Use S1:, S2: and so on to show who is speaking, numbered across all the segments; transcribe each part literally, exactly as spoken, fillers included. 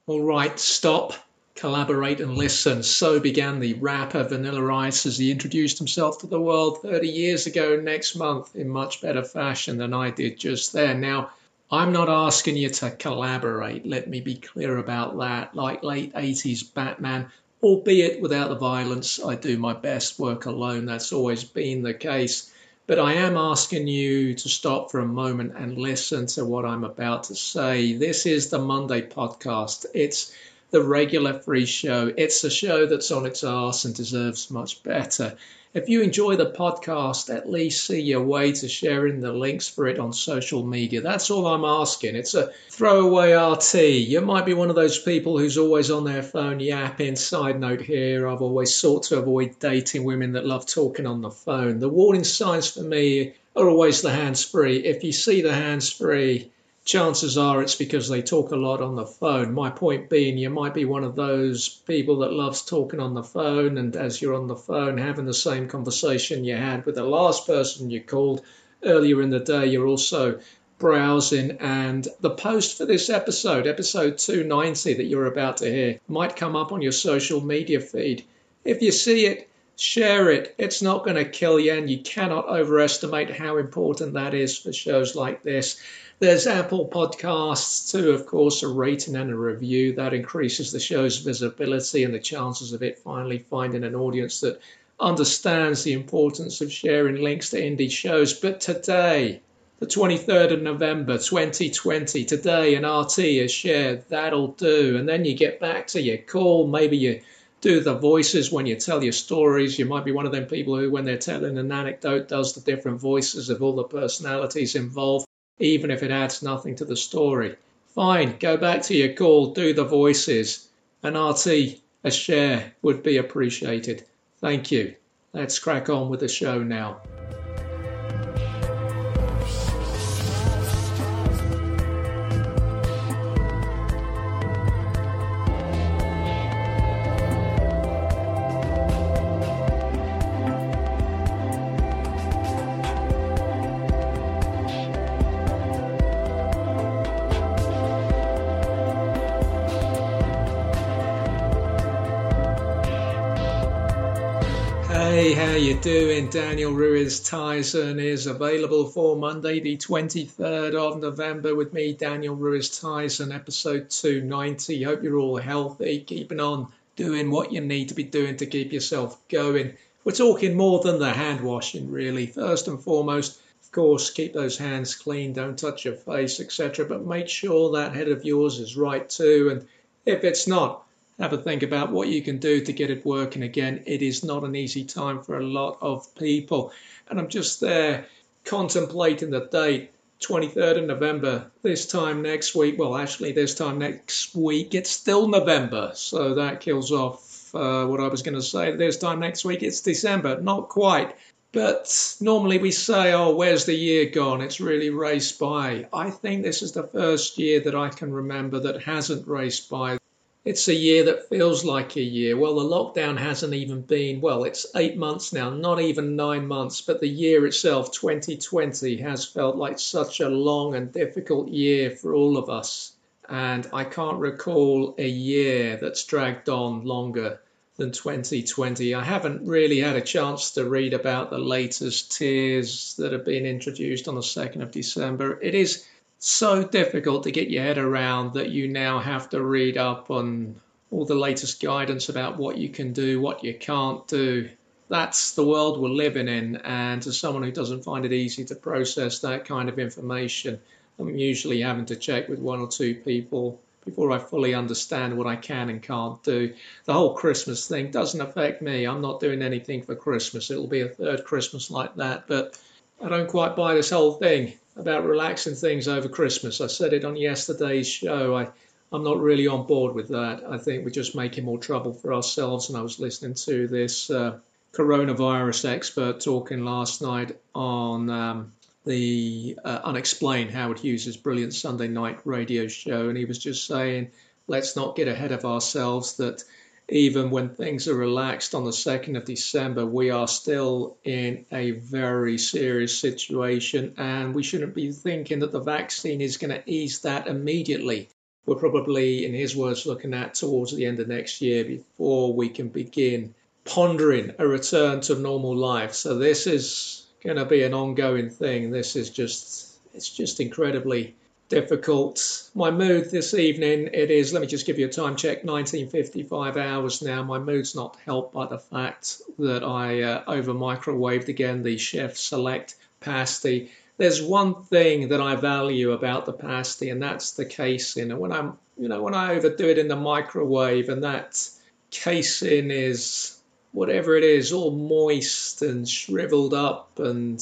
S1: All right, stop, collaborate and listen. So began the rapper Vanilla Ice as he introduced himself to the world thirty years ago next month in much better fashion than I did just then. Now, I'm not asking you to collaborate, let me be clear about that. Like late eighties Batman, albeit without the violence, I do my best work alone. That's always been the case. But I am asking you to stop for a moment and listen to what I'm about to say. This is the Monday podcast. It's the regular free show. It's a show that's on its arse and deserves much better. If you enjoy the podcast, at least see your way to sharing the links for it on social media. That's all I'm asking. It's a throwaway R T. You might be one of those people who's always on their phone yapping. Side note here, I've always sought to avoid dating women that love talking on the phone. The warning signs for me are always the hands-free. If you see the hands-free, chances are it's because they talk a lot on the phone. My point being, you might be one of those people that loves talking on the phone, and as you're on the phone having the same conversation you had with the last person you called earlier in the day, you're also browsing, and the post for this episode, episode two ninety that you're about to hear, might come up on your social media feed. If you see it, share it. It's not going to kill you, and you cannot overestimate how important that is for shows like this. There's Apple Podcasts too, of course, a rating and a review. That increases the show's visibility and the chances of it finally finding an audience that understands the importance of sharing links to indie shows. But today, the twenty-third of November, twenty twenty, today an R T is shared. That'll do. And then you get back to your call. Maybe you do the voices when you tell your stories. You might be one of them people who, when they're telling an anecdote, does the different voices of all the personalities involved, even if it adds nothing to the story. Fine, go back to your call, do the voices. An R T, a share would be appreciated. Thank you. Let's crack on with the show now. Hey, how you doing? Daniel Ruiz Tyson is available for Monday, the twenty-third of November with me, Daniel Ruiz Tyson, episode two ninety. Hope you're all healthy, keeping on doing what you need to be doing to keep yourself going. We're talking more than the hand washing, really. First and foremost, of course, keep those hands clean, don't touch your face, et cetera. But make sure that head of yours is right too. And if it's not, have a think about what you can do to get it working again. It is not an easy time for a lot of people. And I'm just there contemplating the date, twenty-third of November, this time next week. Well, actually, this time next week, it's still November. So that kills off uh, what I was going to say. This time next week, it's December. Not quite. But normally we say, oh, where's the year gone? It's really raced by. I think this is the first year that I can remember that hasn't raced by. It's a year that feels like a year. Well, the lockdown hasn't even been, well, it's eight months now, not even nine months, but the year itself, twenty twenty, has felt like such a long and difficult year for all of us. And I can't recall a year that's dragged on longer than twenty twenty. I haven't really had a chance to read about the latest tiers that have been introduced on the second of December. It is so difficult to get your head around that you now have to read up on all the latest guidance about what you can do, what you can't do. That's the world we're living in, and as someone who doesn't find it easy to process that kind of information, I'm usually having to check with one or two people before I fully understand what I can and can't do. The whole Christmas thing doesn't affect me. I'm not doing anything for Christmas. It'll be a third Christmas like that, but I don't quite buy this whole thing about relaxing things over Christmas. I said it on yesterday's show. I, I'm not really on board with that. I think we're just making more trouble for ourselves. And I was listening to this uh, coronavirus expert talking last night on um, the uh, Unexplained, Howard Hughes' brilliant Sunday night radio show. And he was just saying, let's not get ahead of ourselves, that even when things are relaxed on the second of December, we are still in a very serious situation, and we shouldn't be thinking that the vaccine is going to ease that immediately. we're probably, in his words, looking at towards the end of next year before we can begin pondering a return to normal life. So this is going to be an ongoing thing. This is just, it's just incredibly difficult. My mood this evening, it is, let me just give you a time check, nineteen fifty-five hours now. My mood's not helped by the fact that I uh, over microwaved again the Chef Select pasty. There's one thing that I value about the pasty, and that's the casing. And when I'm, you know, when I overdo it in the microwave and that casing is whatever it is, all moist and shriveled up and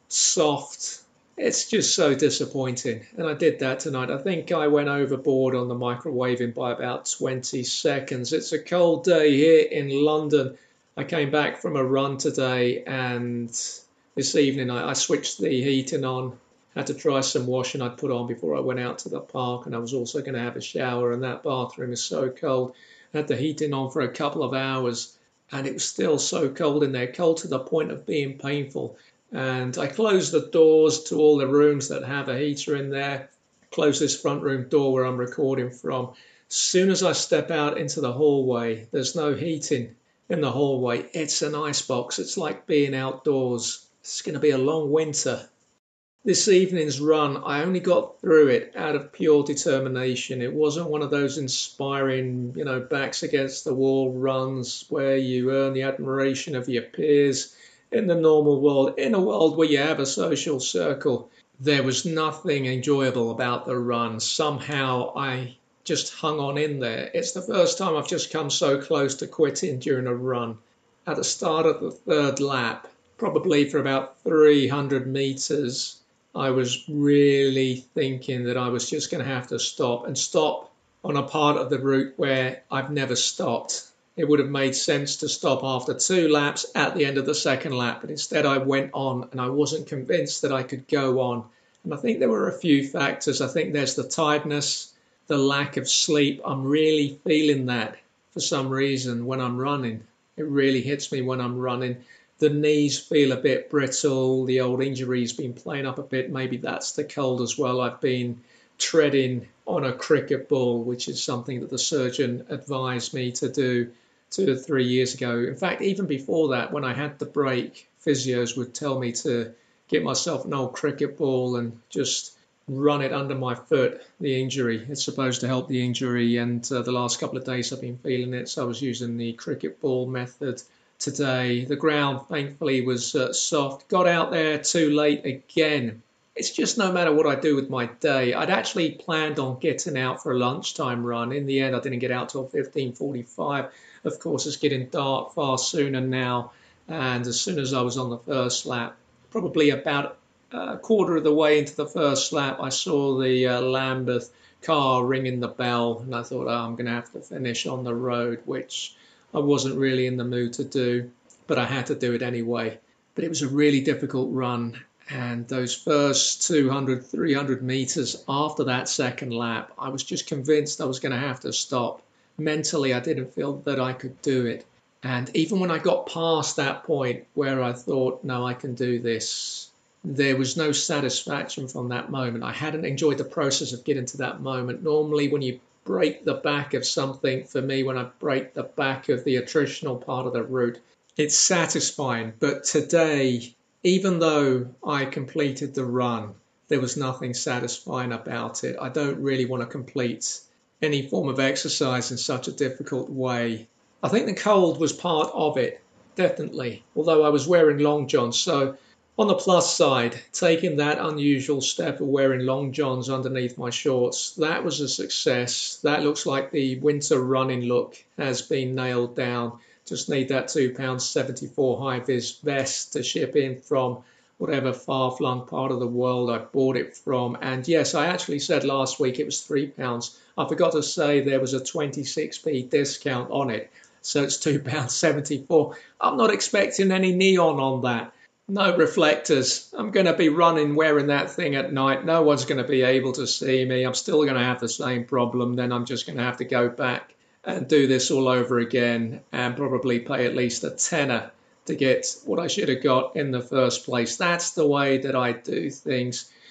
S1: soft, it's just so disappointing. And I did that tonight. I think I went overboard on the microwaving by about twenty seconds. It's a cold day here in London. I came back from a run today, and this evening I, I switched the heating on. Had to try some washing I'd put on before I went out to the park, and I was also going to have a shower, and that bathroom is so cold. I had the heating on for a couple of hours, and it was still so cold in there, cold to the point of being painful. And I closed the doors to all the rooms that have a heater in there, closed this front room door where I'm recording from. As soon as I step out into the hallway, there's no heating in the hallway. It's an icebox. It's like being outdoors. It's going to be a long winter. This evening's run, I only got through it out of pure determination. It wasn't one of those inspiring, you know, backs against the wall runs where you earn the admiration of your peers in the normal world, in a world where you have a social circle. There was nothing enjoyable about the run. Somehow I just hung on in there. It's the first time I've just come so close to quitting during a run. At the start of the third lap, probably for about three hundred meters, I was really thinking that I was just going to have to stop and stop on a part of the route where I've never stopped. It would have made sense to stop after two laps at the end of the second lap, but instead I went on, and I wasn't convinced that I could go on. And I think there were a few factors. I think there's the tiredness, the lack of sleep. I'm really feeling that for some reason when I'm running. It really hits me when I'm running. The knees feel a bit brittle. The old injury's been playing up a bit. Maybe that's the cold as well. I've been treading on a cricket ball, which is something that the surgeon advised me to do two or three years ago. In fact, even before that, when I had the break, physios would tell me to get myself an old cricket ball and just run it under my foot, the injury. It's supposed to help the injury, and uh, the last couple of days I've been feeling it, so I was using the cricket ball method today. The ground, thankfully, was uh, soft. Got out there too late again. It's just no matter what I do with my day. I'd actually planned on getting out for a lunchtime run. In the end, I didn't get out till fifteen forty-five. Of course, it's getting dark far sooner now. And as soon as I was on the first lap, probably about a quarter of the way into the first lap, I saw the uh, Lambeth car ringing the bell. And I thought, oh, I'm going to have to finish on the road, which I wasn't really in the mood to do. But I had to do it anyway. But it was a really difficult run. And those first two hundred, three hundred meters after that second lap, I was just convinced I was going to have to stop. Mentally, I didn't feel that I could do it. And even when I got past that point where I thought, no, I can do this, there was no satisfaction from that moment. I hadn't enjoyed the process of getting to that moment. Normally, when you break the back of something, for me, when I break the back of the attritional part of the route, it's satisfying. But today, even though I completed the run, there was nothing satisfying about it. I don't really want to complete any form of exercise in such a difficult way. I think the cold was part of it, definitely, although I was wearing long johns. So on the plus side, taking that unusual step of wearing long johns underneath my shorts, that was a success. That looks like the winter running look has been nailed down. Just need that two pounds seventy-four high-vis vest to ship in from whatever far-flung part of the world I bought it from. And yes, I actually said last week it was three pounds. I forgot to say there was a twenty-six p discount on it, so it's two pounds seventy-four. I'm not expecting any neon on that. No reflectors. I'm going to be running wearing that thing at night. No one's going to be able to see me. I'm still going to have the same problem. Then I'm just going to have to go back and do this all over again and probably pay at least a tenner to get what I should have got in the first place. That's the way that I do things.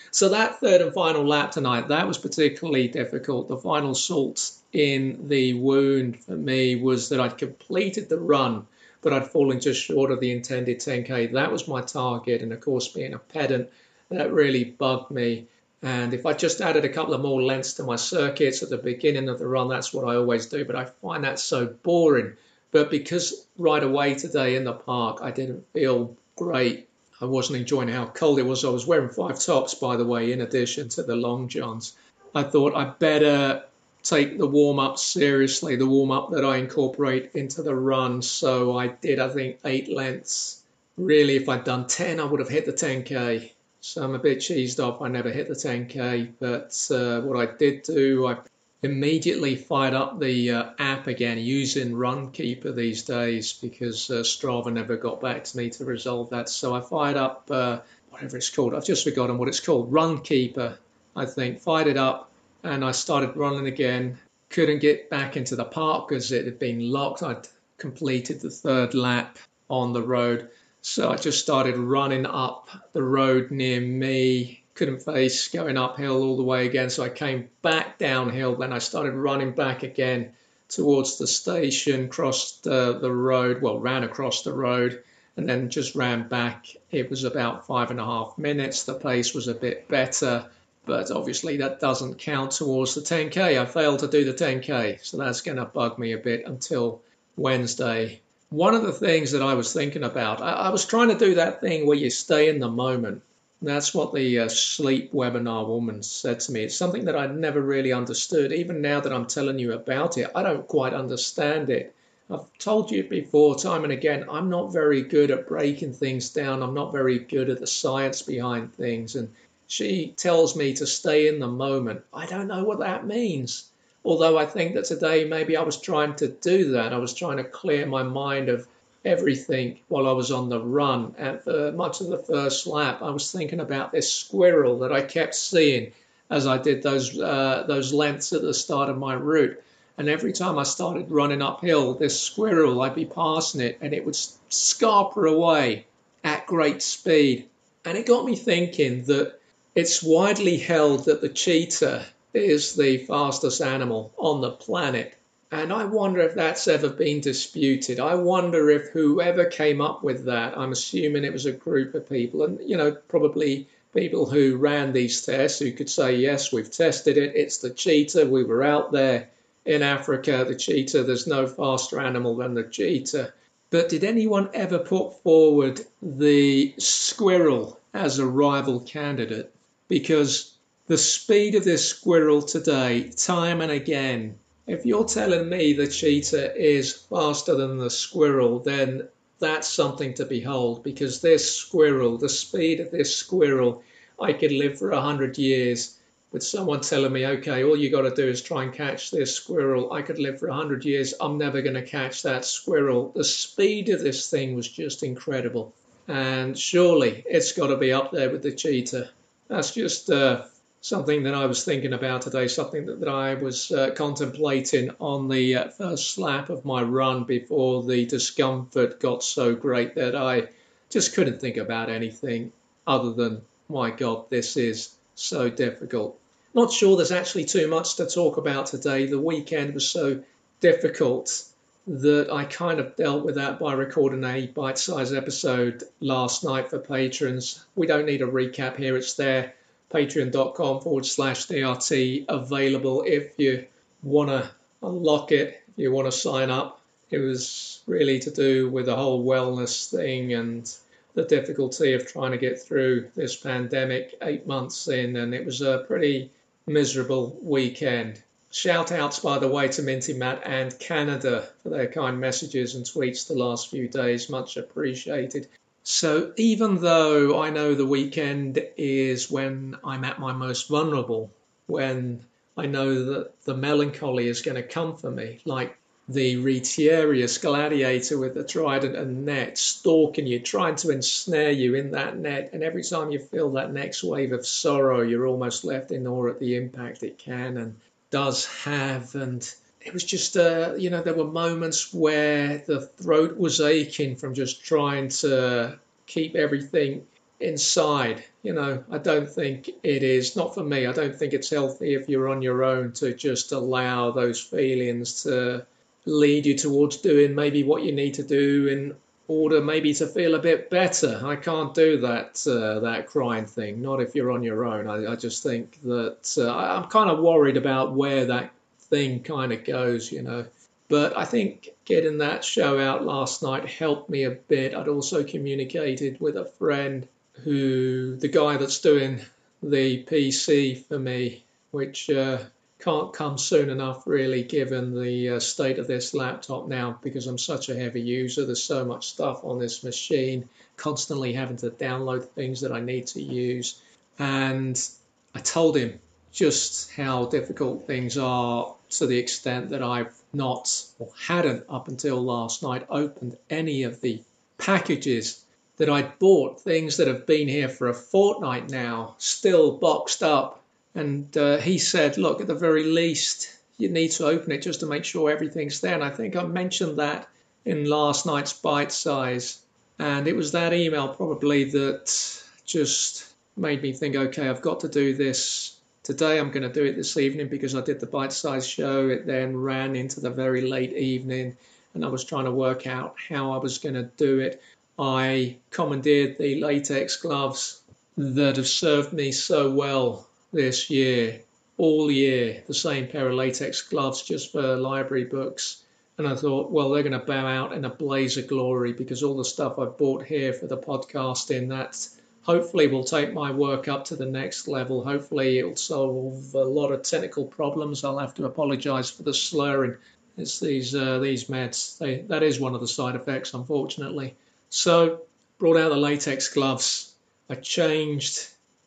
S1: So that third and final lap tonight, that was particularly difficult. The final salt in the wound for me was that I'd completed the run, but I'd fallen just short of the intended ten K. That was my target. And of course, being a pedant, that really bugged me. And if I just added a couple of more lengths to my circuits at the beginning of the run, that's what I always do. But I find that so boring. But because right away today in the park, I didn't feel great. I wasn't enjoying how cold it was. I was wearing five tops, by the way, in addition to the long johns. I thought I'd better take the warm-up seriously, the warm-up that I incorporate into the run. So I did, I think, eight lengths. Really, if I'd done ten, I would have hit the ten K. So I'm a bit cheesed off. I never hit the ten K. But uh, what I did do, I immediately fired up the uh, app again using Runkeeper these days because uh, Strava never got back to me to resolve that. So I fired up uh, whatever it's called. I've just forgotten what it's called. Runkeeper, I think. Fired it up and I started running again. Couldn't get back into the park because it had been locked. I'd completed the third lap on the road. So I just started running up the road near me. Couldn't face going uphill all the way again, so I came back downhill. Then I started running back again towards the station, crossed uh, the road, well, ran across the road, and then just ran back. It was about five and a half minutes. The pace was a bit better, but obviously that doesn't count towards the ten K. I failed to do the ten K, so that's going to bug me a bit until Wednesday. One of the things that I was thinking about, I, I was trying to do that thing where you stay in the moment. That's what the uh, sleep webinar woman said to me. It's something that I'd never really understood. Even now that I'm telling you about it, I don't quite understand it. I've told you before, time and again, I'm not very good at breaking things down. I'm not very good at the science behind things. And she tells me to stay in the moment. I don't know what that means. Although I think that today maybe I was trying to do that. I was trying to clear my mind of everything while I was on the run. And for much of the first lap, I was thinking about this squirrel that I kept seeing as I did those uh, those lengths at the start of my route. And every time I started running uphill, this squirrel, I'd be passing it and it would scarper away at great speed. And it got me thinking that it's widely held that the cheetah is the fastest animal on the planet. And I wonder if that's ever been disputed. I wonder if whoever came up with that, I'm assuming it was a group of people, and, you know, probably people who ran these tests who could say, yes, we've tested it. It's the cheetah. We were out there in Africa. The cheetah, there's no faster animal than the cheetah. But did anyone ever put forward the squirrel as a rival candidate? Because the speed of this squirrel today, time and again, if you're telling me the cheetah is faster than the squirrel, then that's something to behold, because this squirrel, the speed of this squirrel, I could live for a hundred years with someone telling me, okay, all you got to do is try and catch this squirrel. I could live for a hundred years. I'm never going to catch that squirrel. The speed of this thing was just incredible. And surely it's got to be up there with the cheetah. That's just uh, something that I was thinking about today, something that, that I was uh, contemplating on the uh, first lap of my run before the discomfort got so great that I just couldn't think about anything other than, my God, this is so difficult. Not sure there's actually too much to talk about today. The weekend was so difficult that I kind of dealt with that by recording a bite-sized episode last night for patrons. We don't need a recap here. It's there. Patreon.com forward slash DRT available if you want to unlock it, if you want to sign up. It was really to do with the whole wellness thing and the difficulty of trying to get through this pandemic eight months in, and it was a pretty miserable weekend. Shout outs, by the way, to Minty Matt and Canada for their kind messages and tweets the last few days. Much appreciated. So even though I know the weekend is when I'm at my most vulnerable, when I know that the melancholy is going to come for me, like the Retiarius gladiator with the trident and net stalking you, trying to ensnare you in that net, and every time you feel that next wave of sorrow, you're almost left in awe at the impact it can and does have. And it was just, uh, you know, there were moments where the throat was aching from just trying to keep everything inside. You know, I don't think it is, not for me, I don't think it's healthy if you're on your own to just allow those feelings to lead you towards doing maybe what you need to do in order maybe to feel a bit better. I can't do that uh, that crying thing, not if you're on your own. I, I just think that uh, I, I'm kind of worried about where that thing kind of goes, you know. But I think getting that show out last night helped me a bit. I'd also communicated with a friend who, the guy that's doing the P C for me, which uh, can't come soon enough, really, given the uh, state of this laptop now, because I'm such a heavy user. There's so much stuff on this machine, constantly having to download things that I need to use. And I told him just how difficult things are, to the extent that I've not, or hadn't up until last night, opened any of the packages that I'd bought, things that have been here for a fortnight now, still boxed up. And uh, he said, look, at the very least, you need to open it just to make sure everything's there. And I think I mentioned that in last night's bite size. And it was that email probably that just made me think, okay, I've got to do this today. I'm going to do it this evening because I did the bite size show. It then ran into the very late evening and I was trying to work out how I was going to do it. I commandeered the latex gloves that have served me so well this year, all year, the same pair of latex gloves just for library books. And I thought, well, they're going to bow out in a blaze of glory because all the stuff I've bought here for the podcasting, that hopefully will take my work up to the next level. Hopefully it'll solve a lot of technical problems. I'll have to apologize for the slurring. It's these uh, these meds. They, that is one of the side effects, unfortunately. So brought out the latex gloves. I changed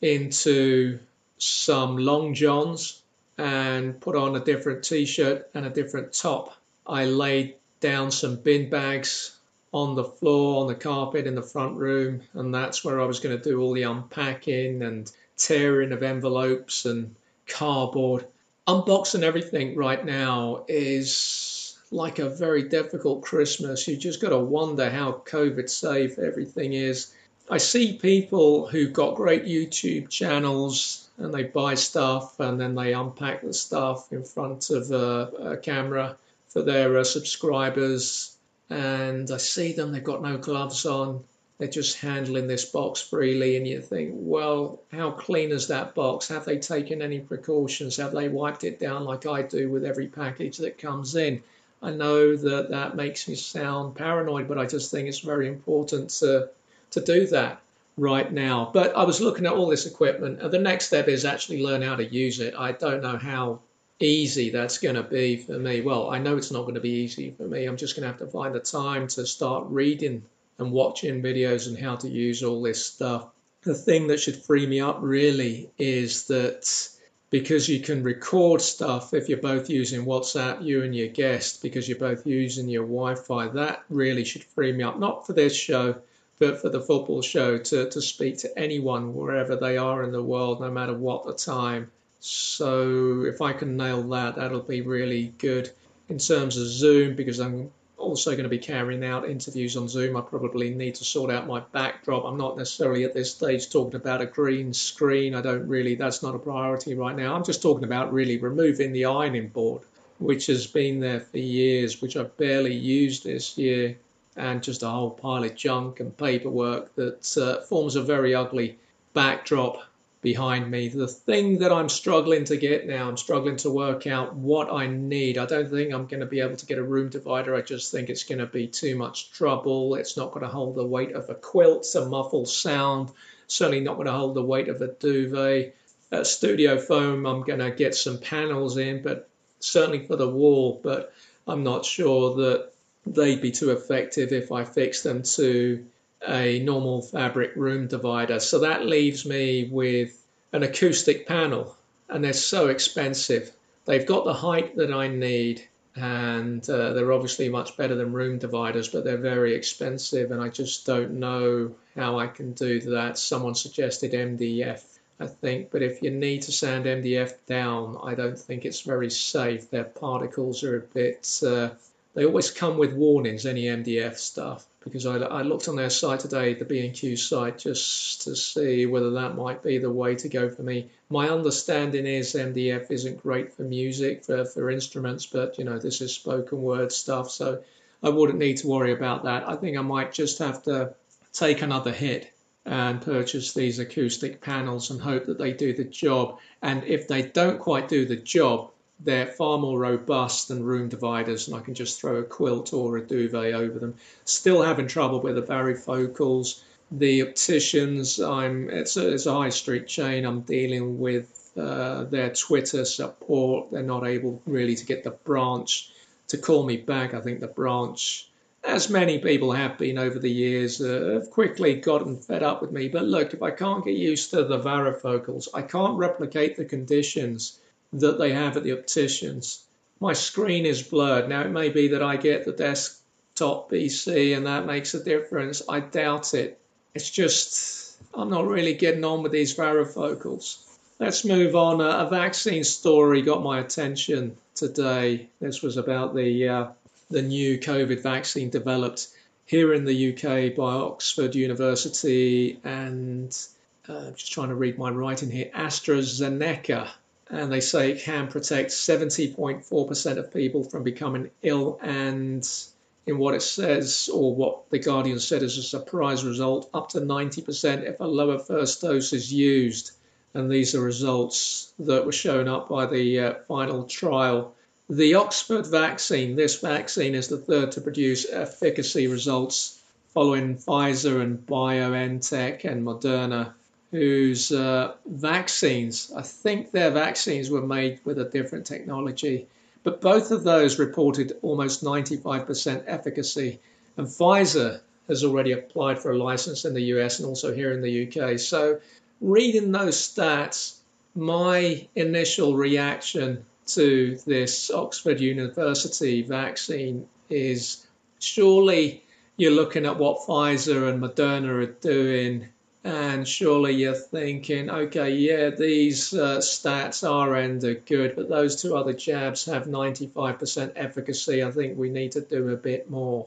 S1: into some long johns and put on a different t-shirt and a different top. I laid down some bin bags on the floor, on the carpet in the front room, and that's where I was going to do all the unpacking and tearing of envelopes and cardboard. Unboxing everything right now is like a very difficult Christmas. You just got to wonder how COVID safe everything is. I see people who've got great YouTube channels and they buy stuff and then they unpack the stuff in front of a, a camera for their uh, subscribers. And I see them, they've got no gloves on. They're just handling this box freely. And you think, well, how clean is that box? Have they taken any precautions? Have they wiped it down like I do with every package that comes in? I know that that makes me sound paranoid, but I just think it's very important to to do that right now. But I was looking at all this equipment, and the next step is actually learn how to use it. I don't know how easy that's going to be for me. Well, I know it's not going to be easy for me. I'm just going to have to find the time to start reading and watching videos on how to use all this stuff. The thing that should free me up really is that because you can record stuff if you're both using WhatsApp, you and your guest, because you're both using your Wi-Fi, that really should free me up, not for this show, but for the football show, to, to speak to anyone wherever they are in the world, no matter what the time. So if I can nail that, that'll be really good. In terms of Zoom, because I'm also going to be carrying out interviews on Zoom, I probably need to sort out my backdrop. I'm not necessarily at this stage talking about a green screen. I don't really, that's not a priority right now. I'm just talking about really removing the ironing board, which has been there for years, which I've barely used this year, and just a whole pile of junk and paperwork that uh, forms a very ugly backdrop behind me. The thing that I'm struggling to get now, I'm struggling to work out what I need. I don't think I'm going to be able to get a room divider. I just think it's going to be too much trouble. It's not going to hold the weight of a quilt, a muffled sound, certainly not going to hold the weight of a duvet. Uh, studio foam, I'm going to get some panels in, but certainly for the wall, but I'm not sure that they'd be too effective if I fix them to a normal fabric room divider. So that leaves me with an acoustic panel, and they're so expensive. They've got the height that I need, and uh, they're obviously much better than room dividers, but they're very expensive, and I just don't know how I can do that. Someone suggested M D F, I think, but if you need to sand M D F down, I don't think it's very safe. Their particles are a bit uh, they always come with warnings, any M D F stuff, because I, I looked on their site today, the B and Q site, just to see whether that might be the way to go for me. My understanding is M D F isn't great for music, for, for instruments, but, you know, this is spoken word stuff, so I wouldn't need to worry about that. I think I might just have to take another hit and purchase these acoustic panels and hope that they do the job. And if they don't quite do the job, they're far more robust than room dividers, and I can just throw a quilt or a duvet over them. Still having trouble with the varifocals. The opticians, I'm it's a, it's a high street chain. I'm dealing with uh, their Twitter support. They're not able really to get the branch to call me back. I think the branch, as many people have been over the years, uh, have quickly gotten fed up with me. But look, if I can't get used to the varifocals, I can't replicate the conditions that they have at the opticians. My screen is blurred. Now, it may be that I get the desktop P C and that makes a difference. I doubt it. It's just, I'm not really getting on with these varifocals. Let's move on. A vaccine story got my attention today. This was about the uh, the new COVID vaccine developed here in the U K by Oxford University and, uh, I'm just trying to read my writing here, AstraZeneca. And they say it can protect seventy point four percent of people from becoming ill. And in what it says, or what The Guardian said as a surprise result, up to ninety percent if a lower first dose is used. And these are results that were shown up by the uh, final trial. The Oxford vaccine, this vaccine is the third to produce efficacy results following Pfizer and BioNTech and Moderna, whose uh, vaccines, I think their vaccines were made with a different technology, but both of those reported almost ninety-five percent efficacy. And Pfizer has already applied for a license in the U S and also here in the U K. So reading those stats, my initial reaction to this Oxford University vaccine is surely you're looking at what Pfizer and Moderna are doing, and surely you're thinking, okay, yeah, these uh, stats are end are good, but those two other jabs have ninety-five percent efficacy. I think we need to do a bit more.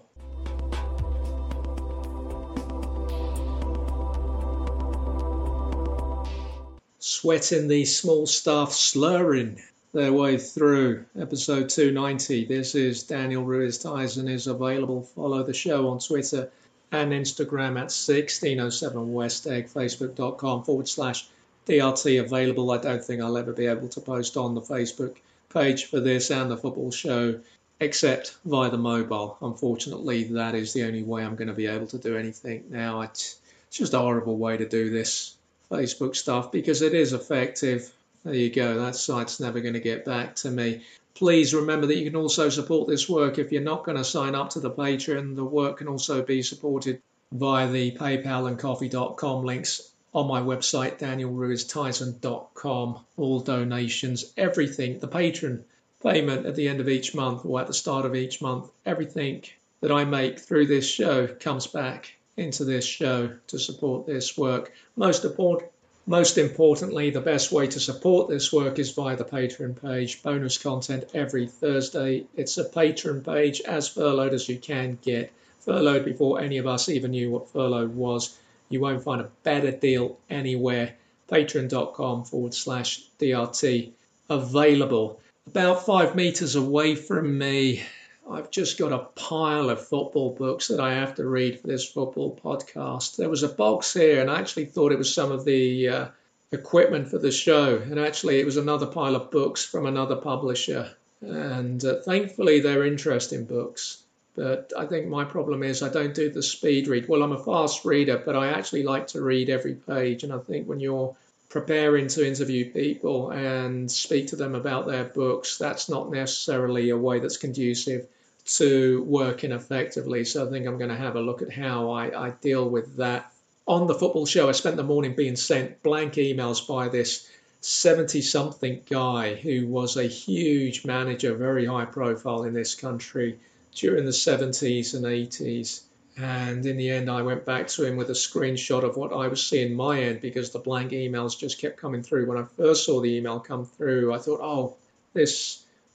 S1: Sweating the small staff slurring their way through episode two ninety. This is Daniel Ruiz Tyson is available. Follow the show on Twitter and Instagram at sixteen oh seven West Egg, facebook.com forward slash DRT available. I don't think I'll ever be able to post on the Facebook page for this and the football show except via the mobile. Unfortunately, that is the only way I'm going to be able to do anything now. It's just a horrible way to do this Facebook stuff because it is effective. There you go. That site's never going to get back to me. Please remember that you can also support this work if you're not going to sign up to the Patreon. The work can also be supported via the PayPal and coffee dot com links on my website, daniel ruiz tyson dot com. All donations, everything, the Patreon payment at the end of each month or at the start of each month, everything that I make through this show comes back into this show to support this work. Most important. Most importantly, the best way to support this work is via the Patreon page. Bonus content every Thursday. It's a Patreon page as furloughed as you can get. Furloughed before any of us even knew what furlough was. You won't find a better deal anywhere. Patreon.com forward slash DRT available. About five meters away from me, I've just got a pile of football books that I have to read for this football podcast. There was a box here, and I actually thought it was some of the uh, equipment for the show. And actually, it was another pile of books from another publisher. And uh, thankfully, they're interesting books. But I think my problem is I don't do the speed read. Well, I'm a fast reader, but I actually like to read every page. And I think when you're preparing to interview people and speak to them about their books, that's not necessarily a way that's conducive to working effectively. So I think I'm going to have a look at how I, I deal with that. On the football show, I spent the morning being sent blank emails by this seventy-something guy who was a huge manager, very high profile in this country during the seventies and eighties. And in the end, I went back to him with a screenshot of what I was seeing my end because the blank emails just kept coming through. When I first saw the email come through, I thought, oh, this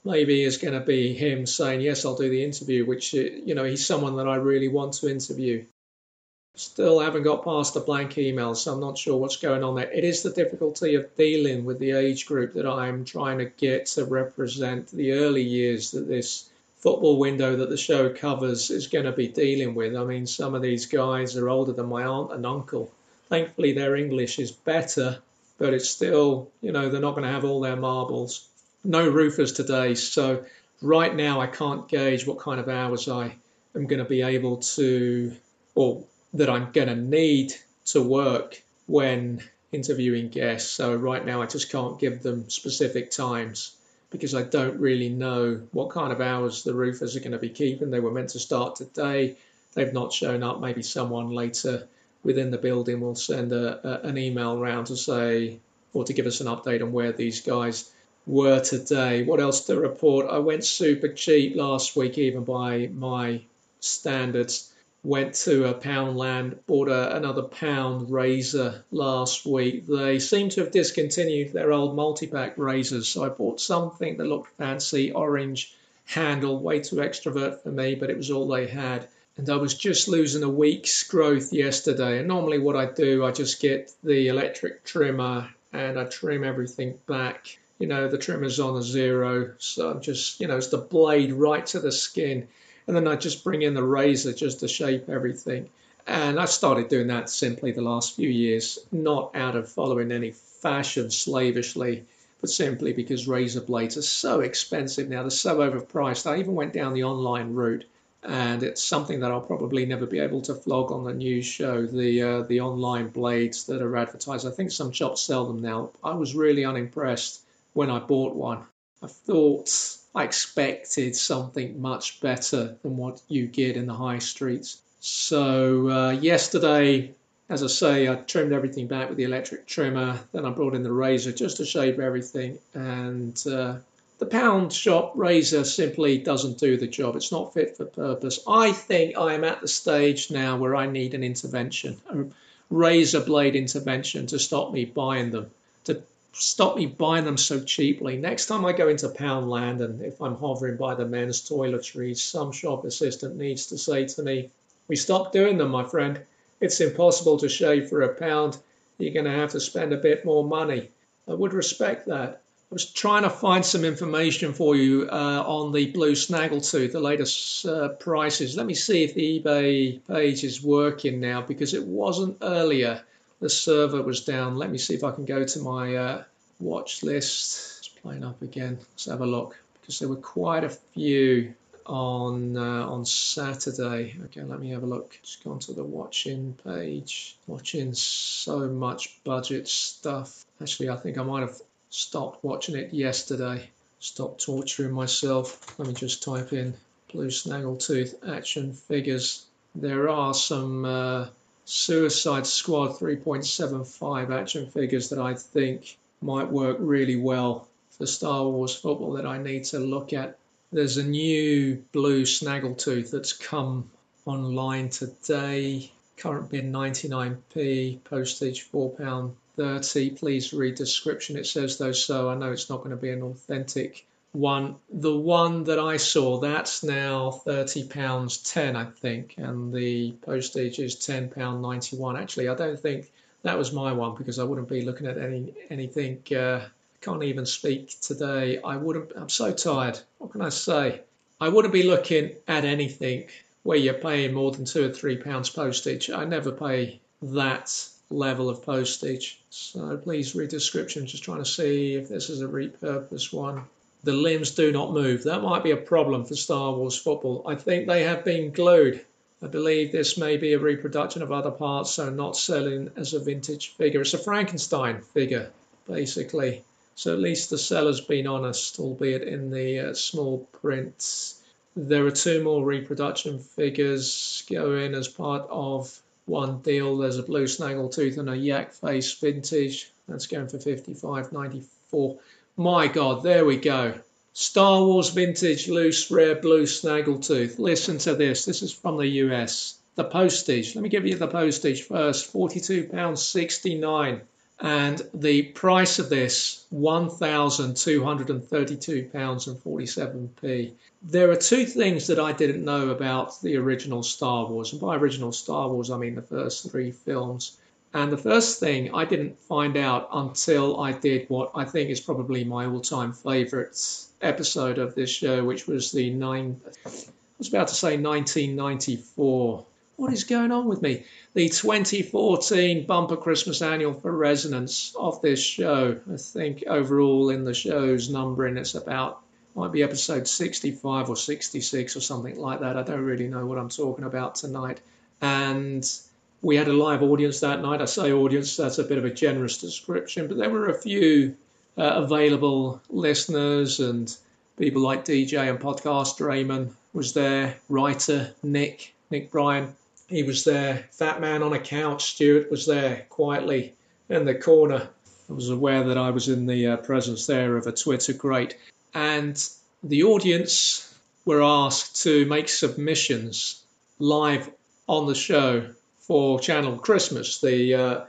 S1: maybe is going to be him saying, yes, I'll do the interview, which, you know, he's someone that I really want to interview. Still haven't got past the blank email, so I'm not sure what's going on there. It is the difficulty of dealing with the age group that I'm trying to get to represent the early years that this football window that the show covers is going to be dealing with. I mean, some of these guys are older than my aunt and uncle. Thankfully, their English is better, but it's still, you know, they're not going to have all their marbles. No roofers today, so right now I can't gauge what kind of hours I am going to be able to, or that I'm going to need to work when interviewing guests. So right now I just can't give them specific times because I don't really know what kind of hours the roofers are going to be keeping. They were meant to start today. They've not shown up. Maybe someone later within the building will send a, a, an email round to say, or to give us an update on where these guys were today. What else to report? I went super cheap last week, even by my standards. Went to a Poundland, bought a, another Pound razor last week. They seem to have discontinued their old multi-pack razors, so I bought something that looked fancy, orange handle, way too extrovert for me, but it was all they had. And I was just losing a week's growth yesterday. And normally what I do, I just get the electric trimmer and I trim everything back. You know, the trimmer's on a zero, so I'm just, you know, it's the blade right to the skin. And then I just bring in the razor just to shape everything. And I started doing that simply the last few years, not out of following any fashion slavishly, but simply because razor blades are so expensive now. They're so overpriced. I even went down the online route, and it's something that I'll probably never be able to flog on the news show, the uh, the online blades that are advertised. I think some shops sell them now. I was really unimpressed when I bought one. I thought I expected something much better than what you get in the high streets. So uh, yesterday, as I say, I trimmed everything back with the electric trimmer. Then I brought in the razor just to shape everything. And uh, the pound shop razor simply doesn't do the job. It's not fit for purpose. I think I am at the stage now where I need an intervention, a razor blade intervention to stop me buying them, to stop me buying them so cheaply. Next time I go into Poundland, and if I'm hovering by the men's toiletries, some shop assistant needs to say to me, we stopped doing them, my friend. It's impossible to shave for a pound. You're going to have to spend a bit more money. I would respect that. I was trying to find some information for you uh, on the blue snaggletooth, the latest uh, prices. Let me see if the eBay page is working now, because it wasn't earlier. The server was down. Let me see if I can go to my uh, watch list. It's playing up again. Let's have a look, because there were quite a few on uh, on Saturday. Okay, let me have a look. Just gone to the watching page. Watching so much budget stuff. Actually, I think I might have stopped watching it yesterday. Stopped torturing myself. Let me just type in blue snaggletooth action figures. There are some Uh, Suicide Squad three point seven five action figures that I think might work really well for Star Wars football that I need to look at. There's a new blue snaggletooth that's come online today. Current bid ninety-nine p, postage four pounds thirty. Please read description. It says though so. I know it's not going to be an authentic one. The one that I saw, that's now thirty pounds ten, I think, and the postage is ten pounds ninety-one. Actually, I don't think that was my one, because I wouldn't be looking at any anything. uh, I can't even speak today. I wouldn't. I'm so tired. What can I say? I wouldn't be looking at anything where you're paying more than two or three pounds postage. I never pay that level of postage. So please read description. Just trying to see if this is a repurposed one. The limbs do not move. That might be a problem for Star Wars football. I think they have been glued. I believe this may be a reproduction of other parts, so not selling as a vintage figure. It's a Frankenstein figure, basically. So at least the seller's been honest, albeit in the uh, small print. There are two more reproduction figures going as part of one deal. There's a blue snaggletooth and a yak face vintage. That's going for fifty-five ninety-four. My God, there we go. Star Wars vintage loose rare blue snaggletooth. Listen to this. This is from the U S. The postage. Let me give you the postage first. forty-two pounds sixty-nine. And the price of this, one thousand two hundred thirty-two pounds forty-seven p. There are two things that I didn't know about the original Star Wars. And by original Star Wars, I mean the first three films. And the first thing I didn't find out until I did what I think is probably my all-time favourite episode of this show, which was the nine... I was about to say nineteen ninety-four. What is going on with me? The twenty fourteen Bumper Christmas Annual for Resonance of this show. I think overall in the show's numbering, it's about, might be episode sixty-five or sixty-six or something like that. I don't really know what I'm talking about tonight. And we had a live audience that night. I say audience, that's a bit of a generous description, but there were a few uh, available listeners and people like D J and podcast Raymond was there, writer Nick, Nick Bryan. He was there. Fat man on a couch, Stuart, was there quietly in the corner. I was aware that I was in the uh, presence there of a Twitter great. And the audience were asked to make submissions live on the show for Channel Christmas, the uh,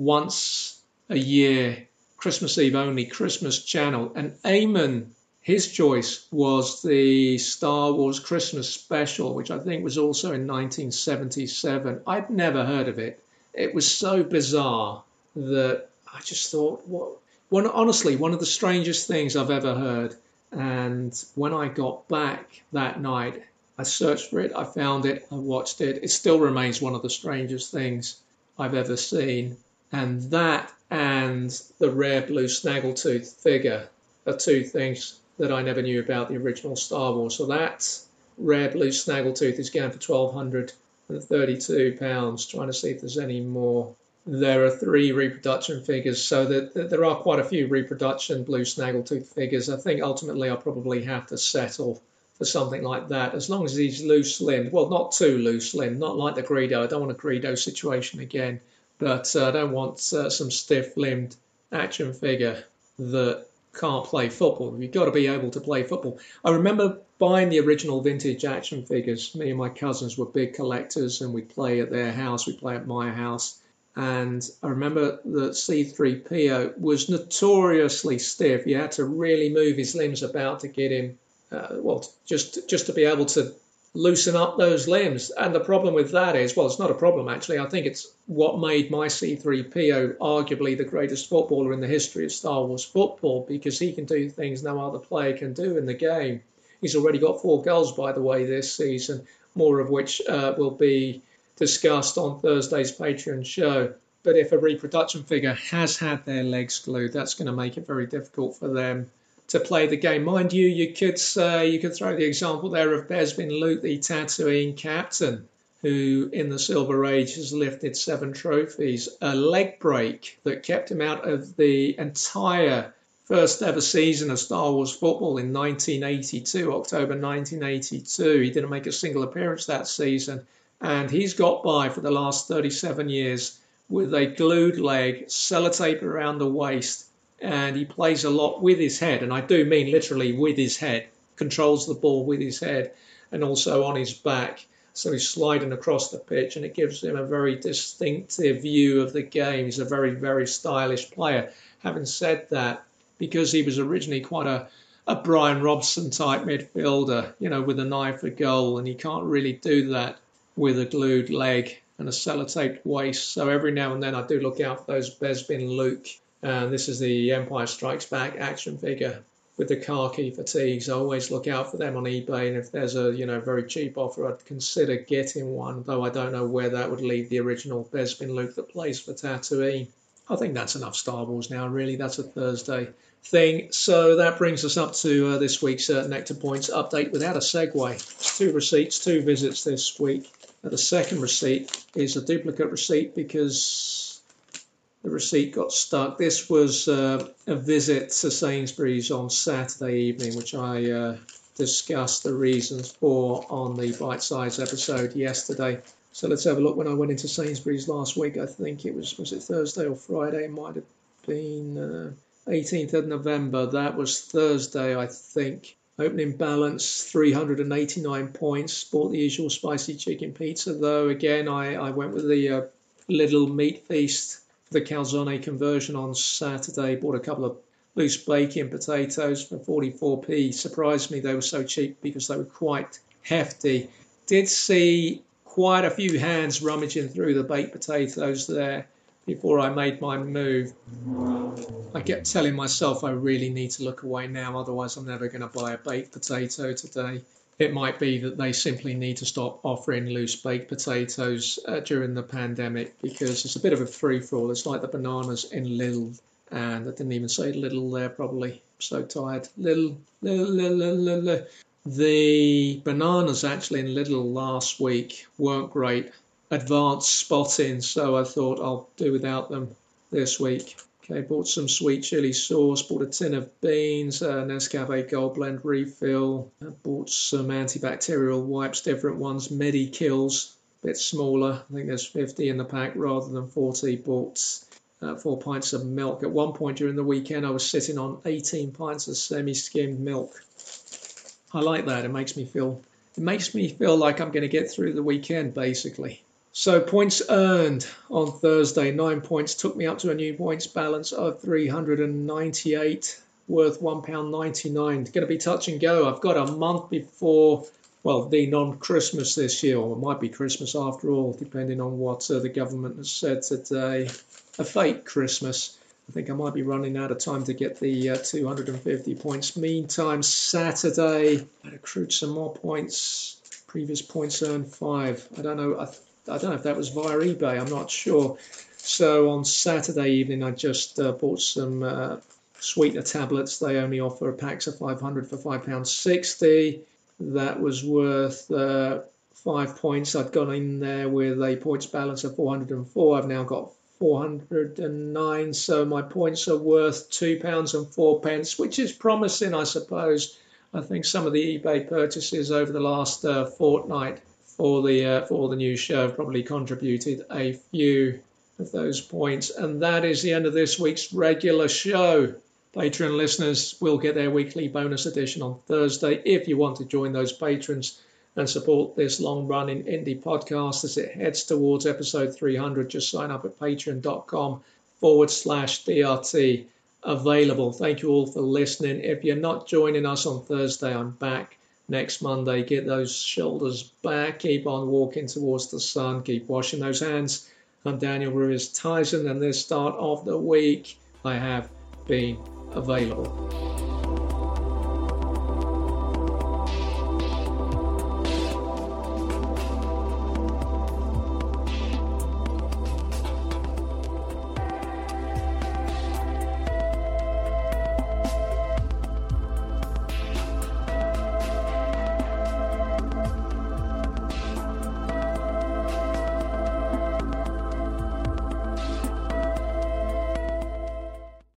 S1: once a year Christmas Eve only Christmas channel. And Eamon, his choice was the Star Wars Christmas special, which I think was also in nineteen seventy-seven. I'd never heard of it. It was so bizarre that I just thought, what? One, honestly, one of the strangest things I've ever heard. And when I got back that night, I searched for it, I found it, I watched it. It still remains one of the strangest things I've ever seen. And that and the rare blue snaggletooth figure are two things that I never knew about the original Star Wars. So that rare blue snaggletooth is going for one thousand two hundred thirty-two pounds. Trying to see if there's any more. There are three reproduction figures, so that, that there are quite a few reproduction blue snaggletooth figures. I think ultimately I'll probably have to settle for something like that, as long as he's loose-limbed. Well, not too loose-limbed, not like the Greedo. I don't want a Greedo situation again, but uh, I don't want uh, some stiff-limbed action figure that can't play football. You've got to be able to play football. I remember buying the original vintage action figures. Me and my cousins were big collectors, and we'd play at their house, we'd play at my house. And I remember that C three P O was notoriously stiff. You had to really move his limbs about to get him, uh, well, just just to be able to loosen up those limbs. And the problem with that is, well, it's not a problem actually. I think it's what made my C three P O arguably the greatest footballer in the history of Star Wars football, because he can do things no other player can do in the game. He's already got four goals, by the way, this season, more of which uh, will be discussed on Thursday's Patreon show. But if a reproduction figure has had their legs glued, that's going to make it very difficult for them to play the game. Mind you, you could say, you could throw the example there of Bespin Luke, the Tatooine captain, who in the Silver Age has lifted seven trophies. A leg break that kept him out of the entire first ever season of Star Wars football in nineteen eighty-two, October nineteen eighty-two. He didn't make a single appearance that season. And he's got by for the last thirty-seven years with a glued leg, sellotape around the waist, and he plays a lot with his head, and I do mean literally with his head, controls the ball with his head, and also on his back. So he's sliding across the pitch, and it gives him a very distinctive view of the game. He's a very, very stylish player. Having said that, because he was originally quite a, a Brian Robson-type midfielder, you know, with an eye for goal, and he can't really do that with a glued leg and a sellotaped waist. So every now and then I do look out for those Bespin Luke. And this is the Empire Strikes Back action figure with the khaki fatigues. I always look out for them on eBay, and if there's a you know very cheap offer, I'd consider getting one, though I don't know where that would leave the original Bespin Luke that plays for Tatooine. I think that's enough Star Wars now, really. That's a Thursday thing. So that brings us up to uh, this week's uh, Nectar Points update without a segue. It's two receipts, two visits this week. The second receipt is a duplicate receipt because the receipt got stuck. This was uh, a visit to Sainsbury's on Saturday evening, which I uh, discussed the reasons for on the Bite Size episode yesterday. So let's have a look when I went into Sainsbury's last week. I think it was, was it Thursday or Friday? It might have been uh, eighteenth of November. That was Thursday, I think. Opening balance, three hundred eighty-nine points. Bought the usual spicy chicken pizza, though. Again, I, I went with the uh, Little Meat Feast the calzone conversion on Saturday. Bought a couple of loose bacon potatoes for forty-four p. Surprised me they were so cheap because they were quite hefty. Did see quite a few hands rummaging through the baked potatoes there before I made my move. I kept telling myself I really need to look away now, otherwise I'm never going to buy a baked potato today. It might be that they simply need to stop offering loose baked potatoes uh, during the pandemic, because it's a bit of a free-for-all. It's like the bananas in Lidl, and I didn't even say Lidl there probably. I'm so tired. Lidl, Lidl, Lidl, Lidl, Lidl. The bananas actually in Lidl last week weren't great. Advanced spotting, so I thought I'll do without them this week. Okay, bought some sweet chili sauce, bought a tin of beans, a Nescafe Gold Blend refill, I bought some antibacterial wipes, different ones, Medi-Kills, a bit smaller, I think there's fifty in the pack rather than forty, bought uh, four pints of milk. At one point during the weekend I was sitting on eighteen pints of semi-skimmed milk. I like that, it makes me feel, it makes me feel like I'm going to get through the weekend basically. So points earned on Thursday, nine points, took me up to a new points balance of three hundred ninety-eight, worth one pound ninety-nine. Going to be touch and go. I've got a month before, well, the non-Christmas this year, or it might be Christmas after all, depending on what uh, the government has said today. A fake Christmas. I think I might be running out of time to get the uh, two hundred fifty points. Meantime, Saturday, I accrued some more points. Previous points earned five. I don't know. I I don't know if that was via eBay, I'm not sure. So on Saturday evening, I just uh, bought some uh, sweetener tablets. They only offer packs of five hundred for five pounds sixty. That was worth uh, five points. I'd gone in there with a points balance of four hundred four. I've now got four hundred nine, so my points are worth two pounds and four pence, which is promising, I suppose. I think some of the eBay purchases over the last uh, fortnight for the uh, for the new show have probably contributed a few of those points. And that is the end of this week's regular show. Patreon listeners will get their weekly bonus edition on Thursday. If you want to join those patrons and support this long-running indie podcast as it heads towards episode three hundred, just sign up at patreon.com forward slash DRT available. Thank you all for listening. If you're not joining us on Thursday, I'm back next Monday. Get those shoulders back. Keep on walking towards the sun. Keep washing those hands. I'm Daniel Ruiz Tyson, and this start of the week I have been available.